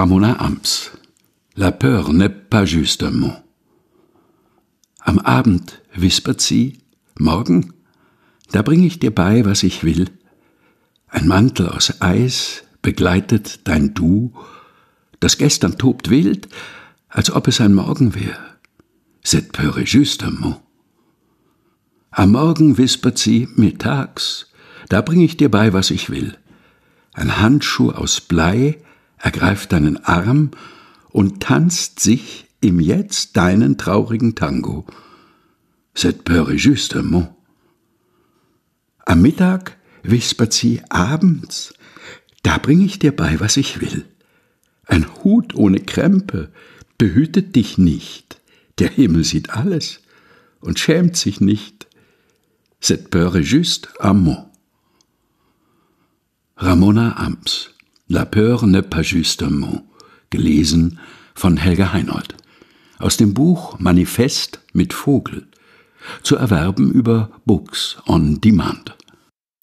Ramona Amps. La peur n'est pas juste un mot. Am Abend wispert sie, morgen, da bring ich dir bei, was ich will. Ein Mantel aus Eis begleitet dein Du, das gestern tobt wild, als ob es ein Morgen wär. C'est peur et juste un mot. Am Morgen wispert sie, mittags, da bring ich dir bei, was ich will. Ein Handschuh aus Blei ergreift deinen Arm und tanzt sich im Jetzt deinen traurigen Tango. C'est peur et juste un mot. Am Mittag wispert sie, abends, da bring ich dir bei, was ich will. Ein Hut ohne Krempe behütet dich nicht. Der Himmel sieht alles und schämt sich nicht. C'est peur et juste un mot. Ramona Amps. La peur n'est pas juste un mot. Gelesen von Helga Heinold. Aus dem Buch Manifest mit Vogel. Zu erwerben über Books on Demand.